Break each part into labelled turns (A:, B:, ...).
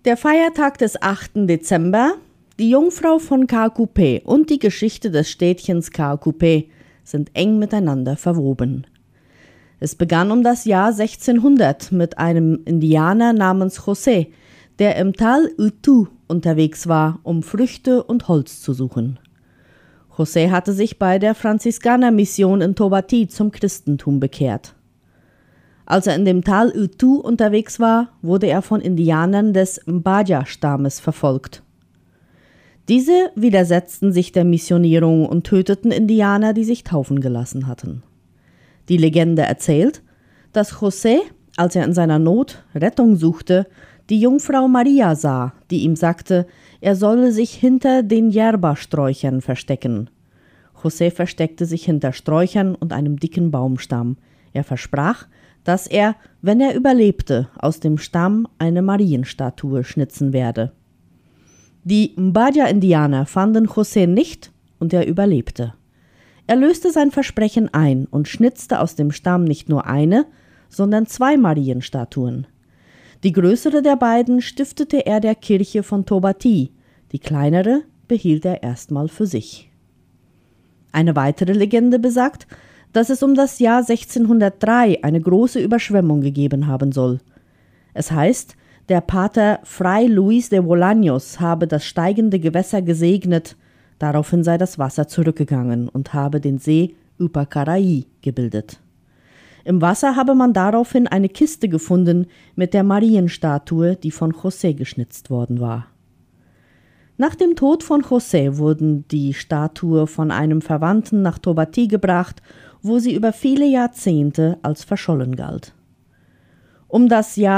A: Der Feiertag des 8. Dezember, die Jungfrau von Caacupé und die Geschichte des Städtchens Caacupé sind eng miteinander verwoben. Es begann um das Jahr 1600 mit einem Indianer namens José, der im Tal Utu unterwegs war, um Früchte und Holz zu suchen. José hatte sich bei der Franziskanermission in Tobati zum Christentum bekehrt. Als er in dem Tal Utu unterwegs war, wurde er von Indianern des Mbaja-Stammes verfolgt. Diese widersetzten sich der Missionierung und töteten Indianer, die sich taufen gelassen hatten. Die Legende erzählt, dass José, als er in seiner Not Rettung suchte, die Jungfrau Maria sah, die ihm sagte, er solle sich hinter den Yerba-Sträuchern verstecken. José versteckte sich hinter Sträuchern und einem dicken Baumstamm. Er versprach, dass er, wenn er überlebte, aus dem Stamm eine Marienstatue schnitzen werde. Die Mbaja-Indianer fanden José nicht und er überlebte. Er löste sein Versprechen ein und schnitzte aus dem Stamm nicht nur eine, sondern 2 Marienstatuen. Die größere der beiden stiftete er der Kirche von Tobati, die kleinere behielt er erstmal für sich. Eine weitere Legende besagt, dass es um das Jahr 1603 eine große Überschwemmung gegeben haben soll. Es heißt, der Pater Fray Luis de Bolaños habe das steigende Gewässer gesegnet, daraufhin sei das Wasser zurückgegangen und habe den See Ypacaraí gebildet. Im Wasser habe man daraufhin eine Kiste gefunden mit der Marienstatue, die von José geschnitzt worden war. Nach dem Tod von José wurden die Statue von einem Verwandten nach Tobati gebracht, wo sie über viele Jahrzehnte als verschollen galt. Um das Jahr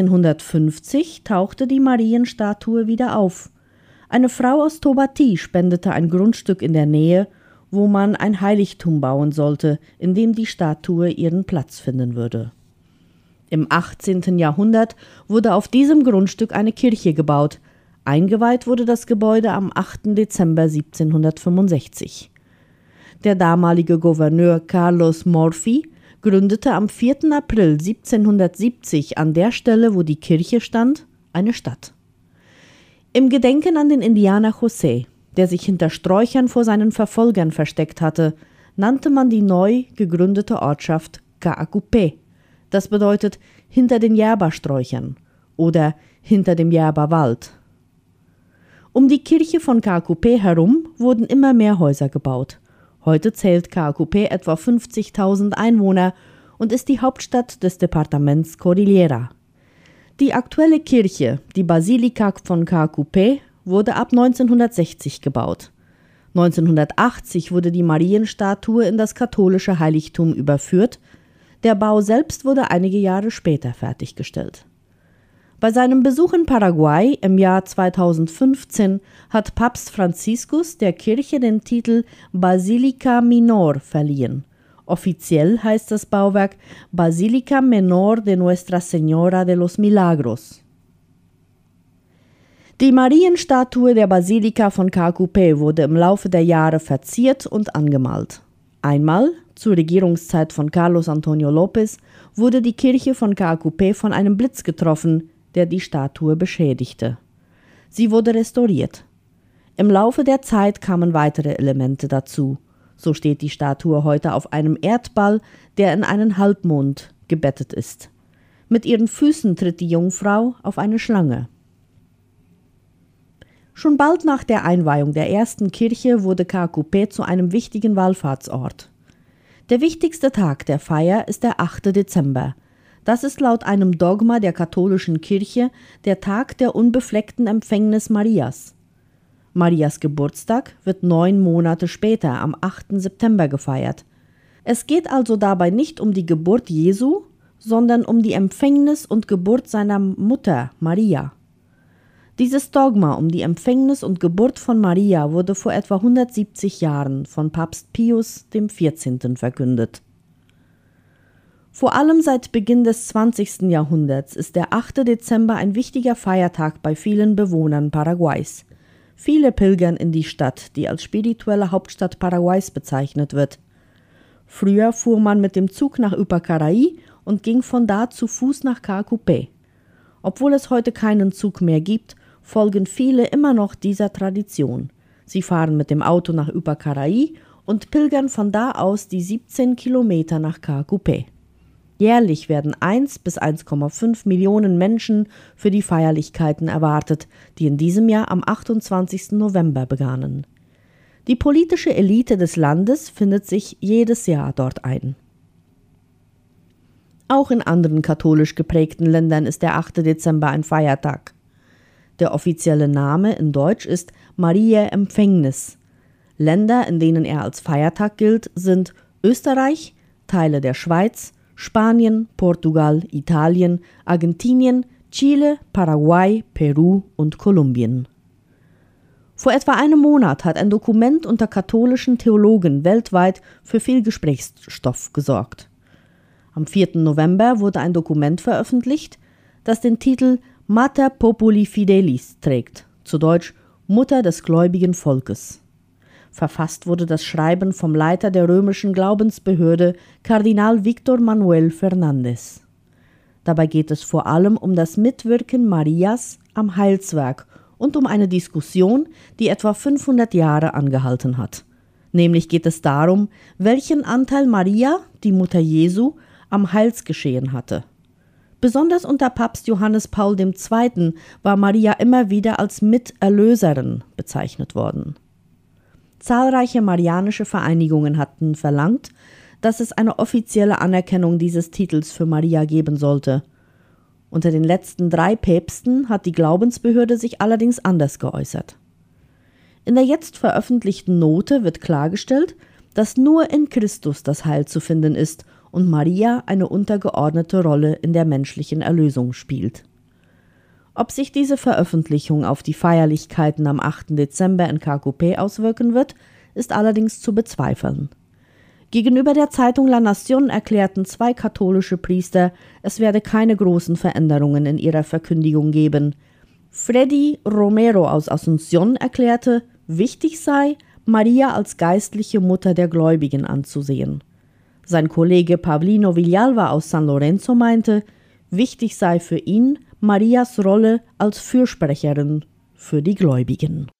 A: 1750 tauchte die Marienstatue wieder auf. Eine Frau aus Tobati spendete ein Grundstück in der Nähe, wo man ein Heiligtum bauen sollte, in dem die Statue ihren Platz finden würde. Im 18. Jahrhundert wurde auf diesem Grundstück eine Kirche gebaut. Eingeweiht wurde das Gebäude am 8. Dezember 1765. Der damalige Gouverneur Carlos Morphy gründete am 4. April 1770 an der Stelle, wo die Kirche stand, eine Stadt. Im Gedenken an den Indianer José, der sich hinter Sträuchern vor seinen Verfolgern versteckt hatte, nannte man die neu gegründete Ortschaft Caacupé. Das bedeutet hinter den Yerba-Sträuchern oder hinter dem Yerba-Wald. Um die Kirche von Caacupé herum wurden immer mehr Häuser gebaut. Heute zählt Caacupé etwa 50.000 Einwohner und ist die Hauptstadt des Departaments Cordillera. Die aktuelle Kirche, die Basilika von Caacupé, wurde ab 1960 gebaut. 1980 wurde die Marienstatue in das katholische Heiligtum überführt. Der Bau selbst wurde einige Jahre später fertiggestellt. Bei seinem Besuch in Paraguay im Jahr 2015 hat Papst Franziskus der Kirche den Titel Basilica Minor verliehen. Offiziell heißt das Bauwerk Basilica Menor de Nuestra Señora de los Milagros. Die Marienstatue der Basilika von Caacupé wurde im Laufe der Jahre verziert und angemalt. Einmal, zur Regierungszeit von Carlos Antonio López, wurde die Kirche von Caacupé von einem Blitz getroffen, der die Statue beschädigte. Sie wurde restauriert. Im Laufe der Zeit kamen weitere Elemente dazu. So steht die Statue heute auf einem Erdball, der in einen Halbmond gebettet ist. Mit ihren Füßen tritt die Jungfrau auf eine Schlange. Schon bald nach der Einweihung der ersten Kirche wurde Caacupé zu einem wichtigen Wallfahrtsort. Der wichtigste Tag der Feier ist der 8. Dezember. Das ist laut einem Dogma der katholischen Kirche der Tag der unbefleckten Empfängnis Marias. Marias Geburtstag wird 9 Monate später, am 8. September, gefeiert. Es geht also dabei nicht um die Geburt Jesu, sondern um die Empfängnis und Geburt seiner Mutter Maria. Dieses Dogma um die Empfängnis und Geburt von Maria wurde vor etwa 170 Jahren von Papst Pius XIV. Verkündet. Vor allem seit Beginn des 20. Jahrhunderts ist der 8. Dezember ein wichtiger Feiertag bei vielen Bewohnern Paraguays. Viele pilgern in die Stadt, die als spirituelle Hauptstadt Paraguays bezeichnet wird. Früher fuhr man mit dem Zug nach Ypacaraí und ging von da zu Fuß nach Caacupé. Obwohl es heute keinen Zug mehr gibt, folgen viele immer noch dieser Tradition. Sie fahren mit dem Auto nach Ypacaraí und pilgern von da aus die 17 Kilometer nach Caacupé. Jährlich werden 1 bis 1,5 Millionen Menschen für die Feierlichkeiten erwartet, die in diesem Jahr am 28. November begannen. Die politische Elite des Landes findet sich jedes Jahr dort ein. Auch in anderen katholisch geprägten Ländern ist der 8. Dezember ein Feiertag. Der offizielle Name in Deutsch ist Mariä Empfängnis. Länder, in denen er als Feiertag gilt, sind Österreich, Teile der Schweiz, Spanien, Portugal, Italien, Argentinien, Chile, Paraguay, Peru und Kolumbien. Vor etwa einem Monat hat ein Dokument unter katholischen Theologen weltweit für viel Gesprächsstoff gesorgt. Am 4. November wurde ein Dokument veröffentlicht, das den Titel Mater Populi Fidelis trägt, zu Deutsch Mutter des gläubigen Volkes. Verfasst wurde das Schreiben vom Leiter der römischen Glaubensbehörde, Kardinal Victor Manuel Fernández. Dabei geht es vor allem um das Mitwirken Marias am Heilswerk und um eine Diskussion, die etwa 500 Jahre angehalten hat. Nämlich geht es darum, welchen Anteil Maria, die Mutter Jesu, am Heilsgeschehen hatte. Besonders unter Papst Johannes Paul II. War Maria immer wieder als Miterlöserin bezeichnet worden. Zahlreiche marianische Vereinigungen hatten verlangt, dass es eine offizielle Anerkennung dieses Titels für Maria geben sollte. Unter den letzten 3 Päpsten hat die Glaubensbehörde sich allerdings anders geäußert. In der jetzt veröffentlichten Note wird klargestellt, dass nur in Christus das Heil zu finden ist und Maria eine untergeordnete Rolle in der menschlichen Erlösung spielt. Ob sich diese Veröffentlichung auf die Feierlichkeiten am 8. Dezember in Caacupé auswirken wird, ist allerdings zu bezweifeln. Gegenüber der Zeitung La Nación erklärten 2 katholische Priester, es werde keine großen Veränderungen in ihrer Verkündigung geben. Freddy Romero aus Asunción erklärte, wichtig sei, Maria als geistliche Mutter der Gläubigen anzusehen. Sein Kollege Pablino Villalba aus San Lorenzo meinte, wichtig sei für ihn Marias Rolle als Fürsprecherin für die Gläubigen.